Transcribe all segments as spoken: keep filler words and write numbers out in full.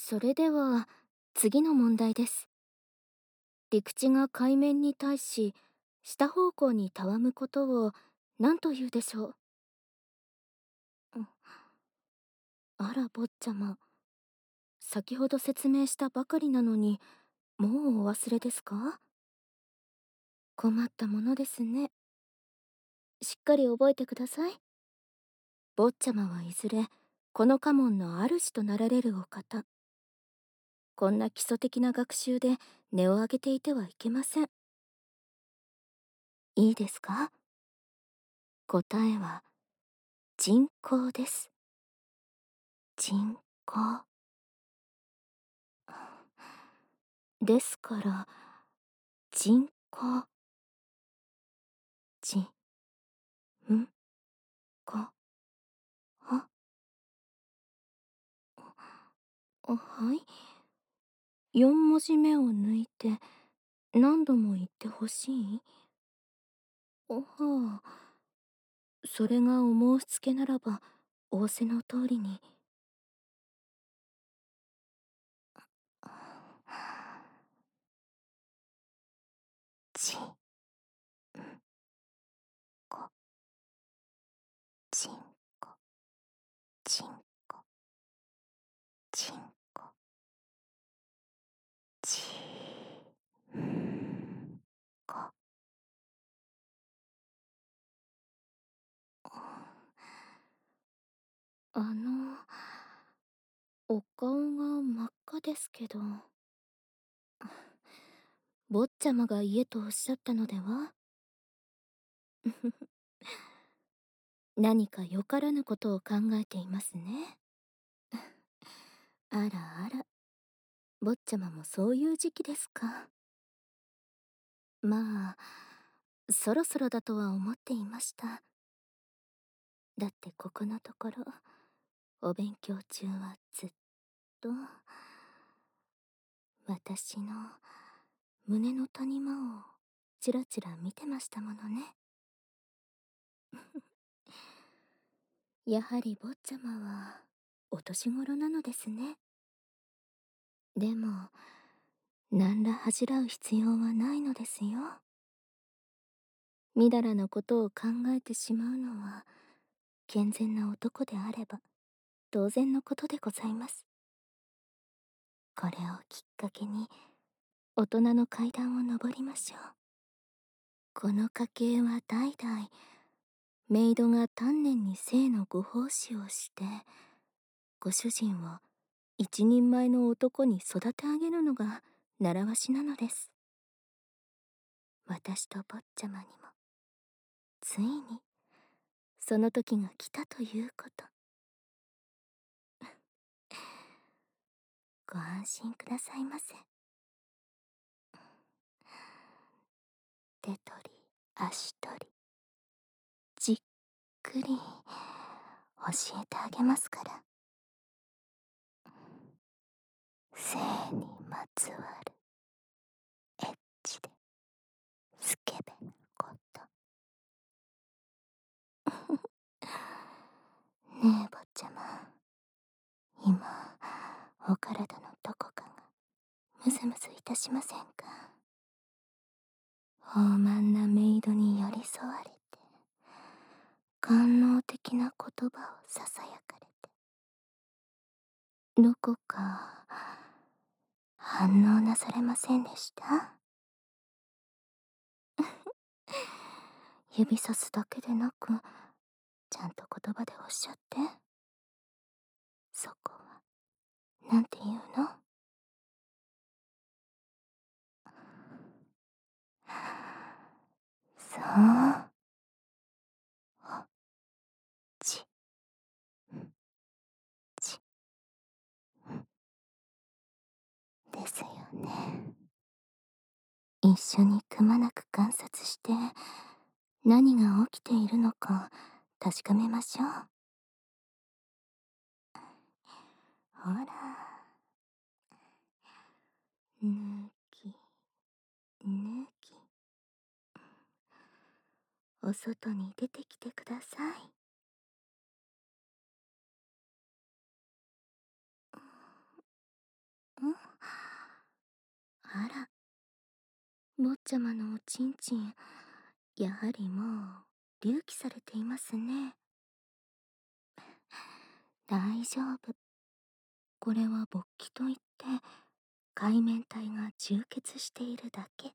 それでは次の問題です。陸地が海面に対し下方向にたわむことを何というでしょう。うん、あら坊ちゃま、先ほど説明したばかりなのにもうお忘れですか？困ったものですね。しっかり覚えてください。坊ちゃまはいずれこの家紋の主となられるお方。こんな基礎的な学習で音を上げていてはいけません。いいですか？答えは人口です。人口。ですから人口。じんこははいよん文字目を抜いて何度も言ってほしい。はあ、それがお申し付けならば仰せの通りに。ちんこちんこちんこちんこちんこ。あのお顔が真っ赤ですけど、坊ちゃまが家とおっしゃったのでは？何かよからぬことを考えていますね。あらあら、坊ちゃまもそういう時期ですか。まあ、そろそろだとは思っていました。だってここのところ、お勉強中はずっと、私の胸の谷間をちらちら見てましたものね。やはり坊ちゃまはお年頃なのですね。でも、何ら恥じらう必要はないのですよ。みだらなことを考えてしまうのは健全な男であれば当然のことでございます。これをきっかけに大人の階段を上りましょう。この家系は代々メイドが丹念に性のご奉仕をしてご主人を一人前の男に育て上げるのが習わしなのです。私と坊ちゃまにもついにその時が来たということ。ご安心くださいませ。手取り足取りじっくり教えてあげますから。性にまつわるエッチでスケベなこと。ねえ坊ちゃま、今お体のどこかがムズムズいたしませんか？豊満なメイドに寄り添われて官能的な言葉をささやかれて、どこか反応なされませんでした？指さすだけでなくちゃんと言葉でおっしゃって。そこはなんて言うの？そう。ち、ち、ですよね。一緒にくまなく観察して何が起きているのか確かめましょう。ほら、抜き抜き、お外に出てきてください。 坊ちゃまのおちんちん、やはりもう隆起されていますね。大丈夫。これは勃起といって、海綿体が充血しているだけ。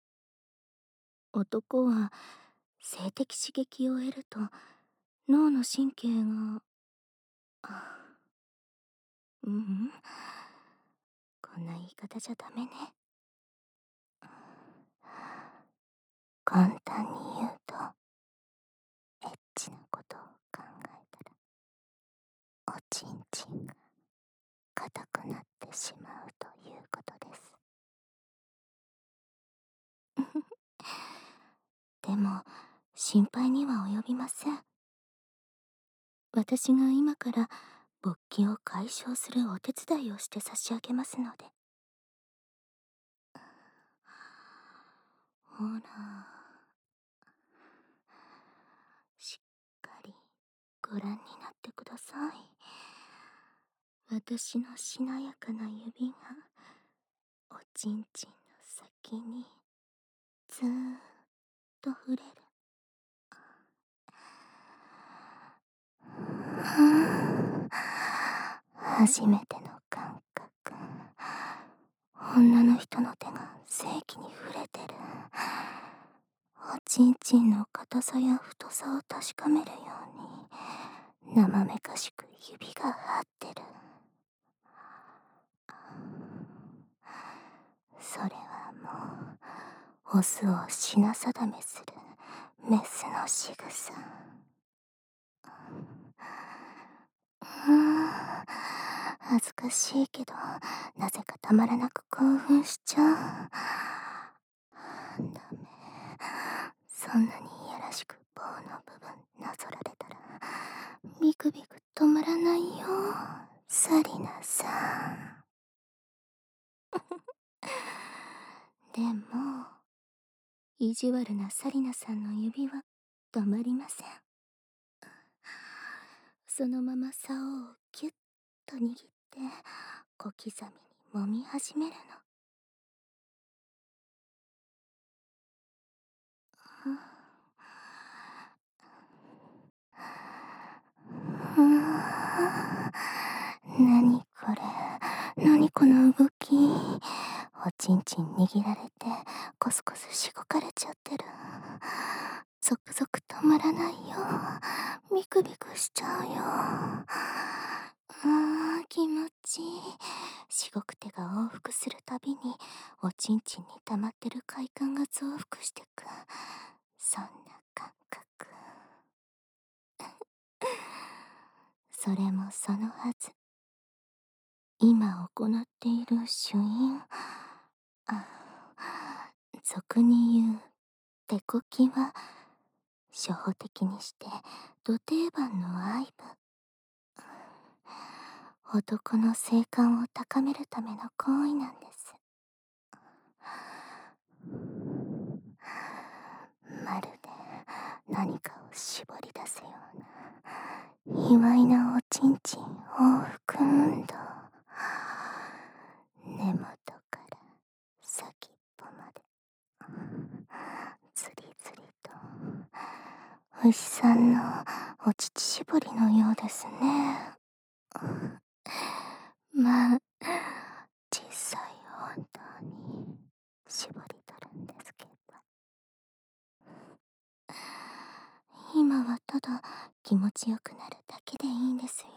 男は性的刺激を得ると脳の神経が、あ、ううん、こんな言い方じゃダメね。簡単に言うと、エッチなことを考えたら、おちんちんが硬くなってしまうということです。でも、心配には及びません。私が今から勃起を解消するお手伝いをして差し上げますので。ほら、しっかりご覧になってください。私のしなやかな指がおちんちんの先にずーっと触れる。初めての感覚。女の人の手が正規に触れてる。おちんちんの硬さや太さを確かめるように生めかしく指が張ってる。それはもうオスを品定めするメスの仕草。うーん、恥ずかしいけど、なぜかたまらなく興奮しちゃう。ダメ。そんなにいやらしく棒の部分なぞられたら、ビクビク止まらないよ、サリナさん。でも、意地悪なサリナさんの指は止まりません。そのまま竿をキュッと握って小刻みに揉み始めるの。うーん、何これ、何この動き。おちんちん握られてコスコスしごかれちゃってる。ゾクゾク止まらないよ。ビクビクしちゃうよ。あー、気持ちいい。しごく手が往復するたびにおちんちんに溜まってる快感が増幅してく。そんな感覚。それもそのはず。今行っている主因、あ、俗に言う手こきは、初歩的にしてど定番の愛撫。男の性感を高めるための行為なんです。まるで何かを絞り出すような卑猥なおちんちん往復運動。根元から先っぽまでずりずりと、牛さんのお乳絞りのようですね。まあ、実際本当に絞り取るんですけど、今はただ気持ちよくなるだけでいいんですよ。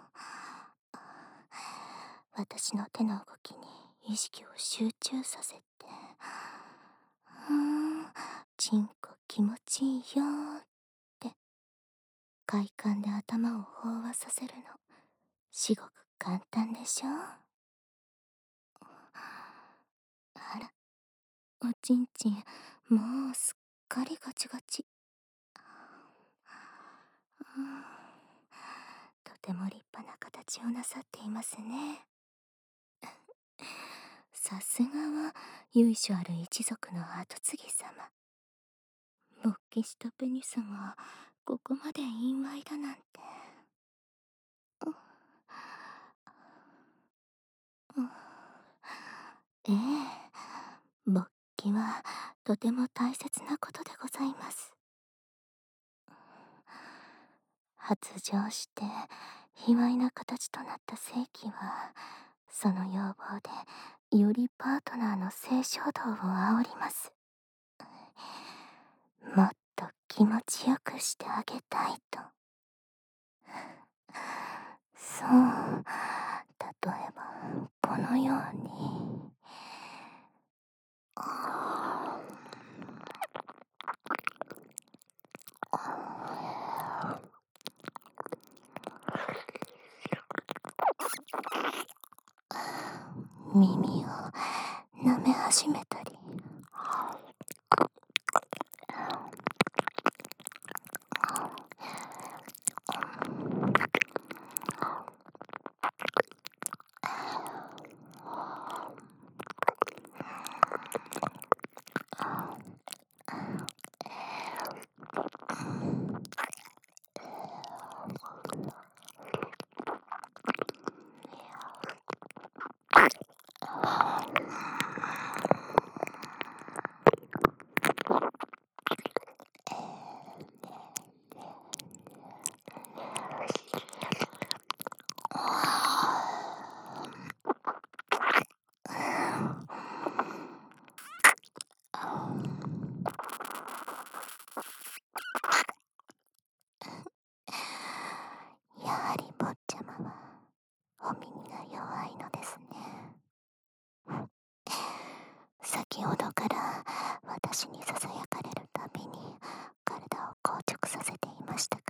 私の手の動きに意識を集中させて、うーん、チンコ気持ちいいよーって快感で頭を飽和させるの、至極簡単でしょ。あら、おちんちんもうすっかりガチガチ。うん、とても立派な形をなさっていますね。さすがは由緒ある一族の跡継ぎ様。勃起したペニスがここまで陰猥だなんて。うん、ええ、勃起ははとても大切なことでございます。発情して卑猥な形となった性器は、その要望でよりパートナーの性衝動を煽ります。もっと気持ちよくしてあげたいと。そう、例えばこのように。耳を舐め始めたり、やはり坊ちゃまはお耳が弱いのですね。先ほどから私にささやかれるたびに体を硬直させていましたから。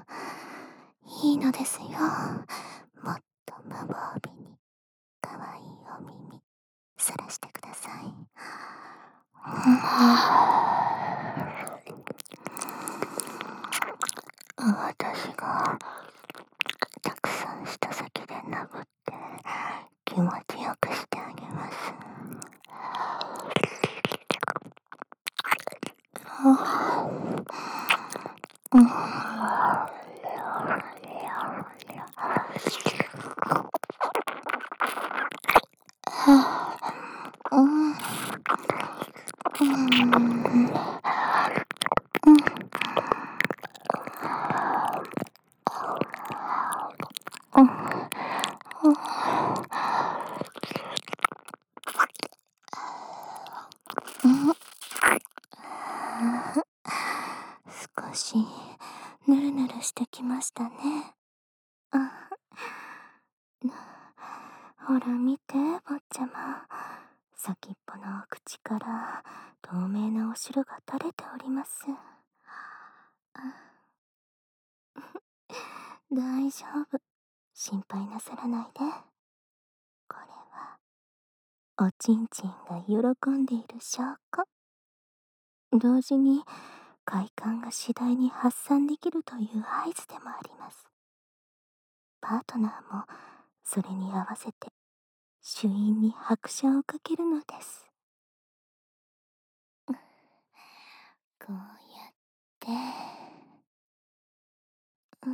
いいのですよ。もっと無防備にかわいいお耳さらしてください。私がたくさん舌先で殴って気持ちよくしてあげます。少しぬるぬるしてきましたね。あ、ほら見て坊ちゃま、先っぽの口から透明なお汁が垂れております。大丈夫、心配なさらないで。これはおちんちんが喜んでいる証拠。同時に快感が次第に発散できるという合図でもあります。パートナーもそれに合わせて主因に拍車をかけるのです。こうやってうん、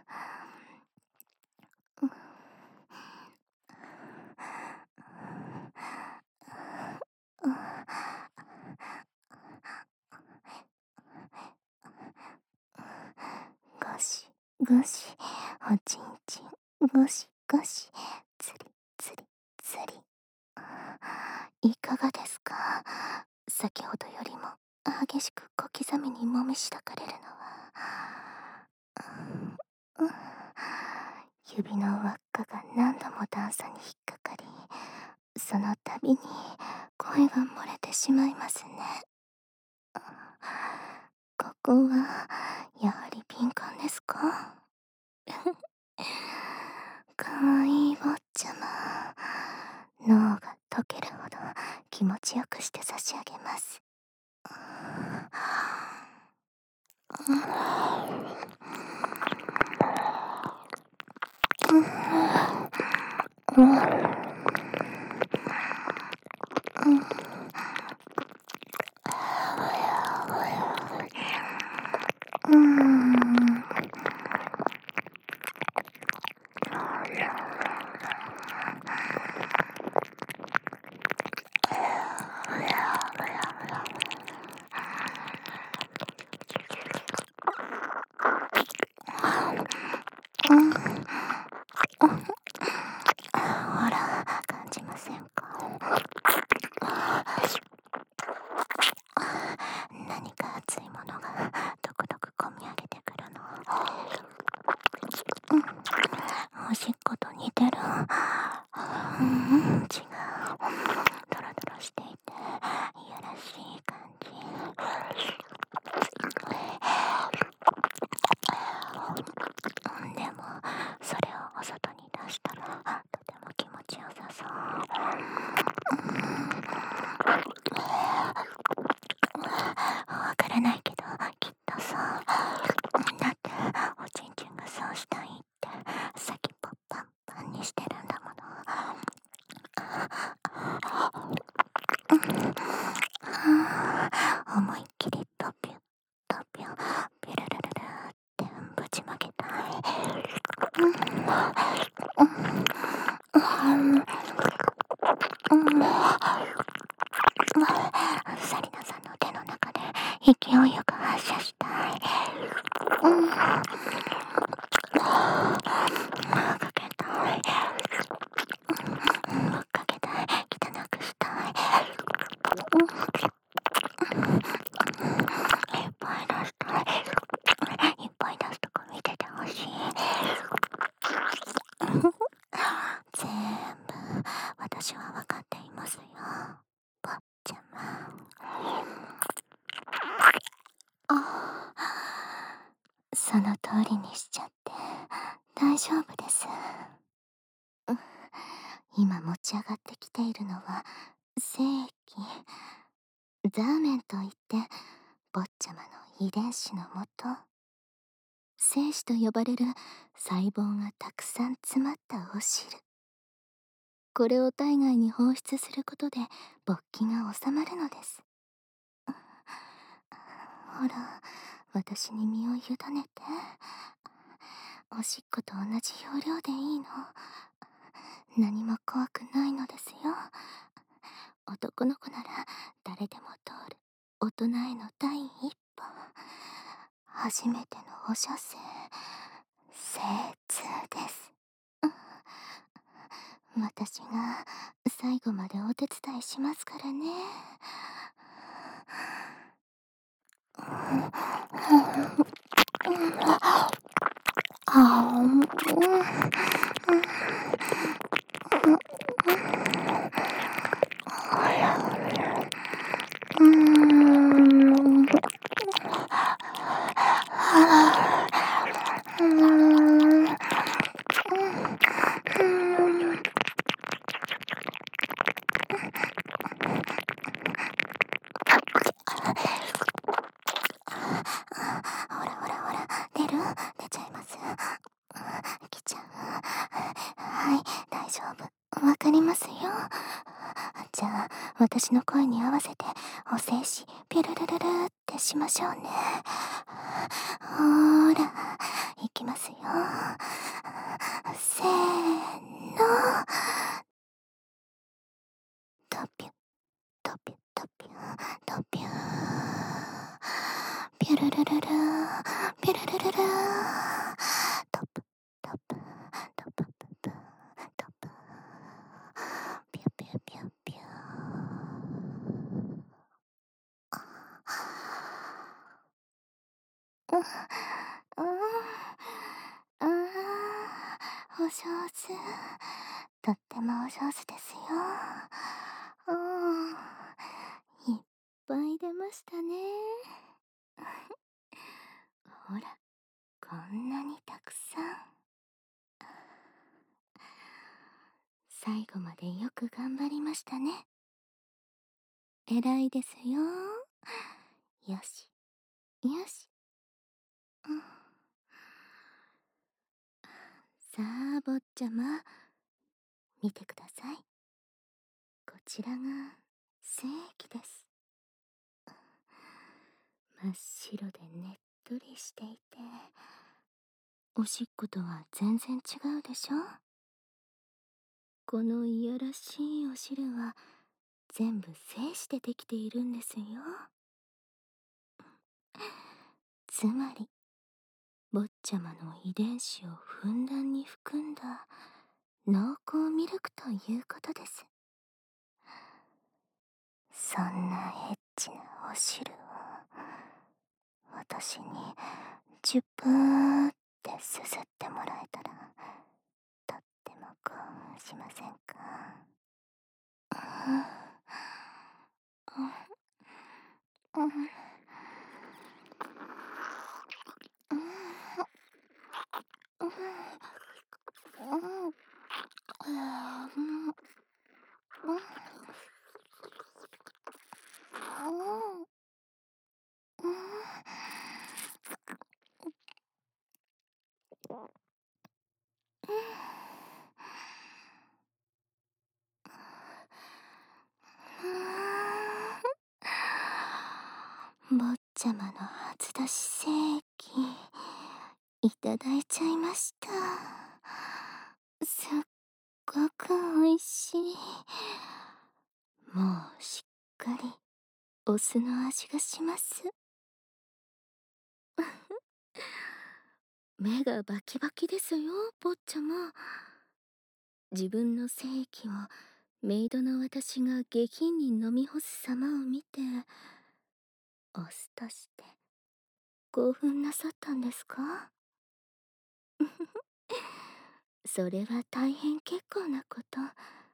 ゴシゴシおちんちん、ゴシゴシつりつりつり。いかがですか？先ほどよりも激しく小刻みにもみしだかれるのは、うん、指の輪っかが何度も段差に引っかかり、その度に声が漏れてしまいますね。ここはやはり敏感ですか？かわいい坊ちゃま、脳が溶けるほど気持ちよくして差し上げます。 うん、違う。ドロドロしていて、いやらしい感じ。でも、それをお外に出したら、とても気持ちよさそう。わからないけど、きっとそう。だって、おちんちんがそうしたいって、先っぽパンパンにしてるんだもの。思いっきりドピュドピュピュルルルルってぶちまけたい。サリナさんの手の中で勢いよく発射したい。うんかけたい。かけたい。汚くしたい。いっぱい出したい。いっぱい出すとこ見ててほしい。全部私は分かっていますよ、坊ちゃま。あ、その通りにしちゃって大丈夫です。今持ち上がってきているのは精液、ザーメンといって坊ちゃまの遺伝子のもと、精子と呼ばれる細胞がたくさん詰まったお汁。これを体外に放出することで勃起が収まるのです。ほら、私に身を委ねて。おしっこと同じ要領でいいの。何も怖くないのですよ。男の子なら誰でも通る大人への第一歩。初めてのお射精、精通です。私が最後までお手伝いしますからね。あー、うん、ほらほらほら、出る？出ちゃいます。来ちゃう。はい、大丈夫。わかりますよ。じゃあ、私の声に合わせて、お精子、ピュルルルルってしましょうね。ほーら、いきますよ。せーの。ドピュ、ドピュ、ドピュ、ドピュー。ピュルルルルー、ピュルルルルー。ドプ、ドプ、ドプププ、ドプ。ピュピュピュピュ。うん、うん、あー、お上手。とってもお上手ですよ。うん、いっぱい出ましたね。ほら、こんなにたくさん。最後までよく頑張りましたね。偉いですよ。よし、よし。うん、さあ、坊ちゃま、見てください。こちらが精液です。真っ白でねっとりしていて、おしっことは全然違うでしょ。このいやらしいお汁は全部精子でできているんですよ。つまり、坊ちゃまの遺伝子をふんだんに含んだ濃厚ミルクということです。そんなエッチなお汁を私にジュプーってすすってもらえたらとっても興奮しませんか？ うん。坊ちゃまの初出し精液いただいちゃいました。すっごく美味しい。もうしっかりお酢の味がします。 目がバキバキですよ、坊ちゃま。自分の精液をメイドの私が下品に飲み干す様を見て、オスとして興奮なさったんですか？それは大変結構なこと。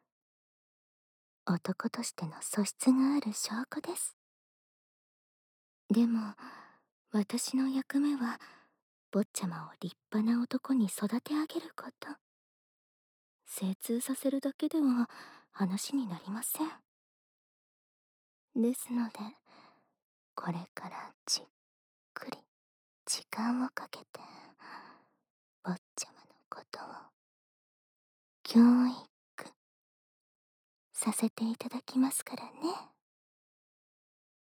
男としての素質がある証拠です。でも、私の役目は、坊ちゃまを立派な男に育て上げること。精通させるだけでは話になりません。ですので、これからじっくり時間をかけて、坊ちゃまのことを教育させていただきますからね。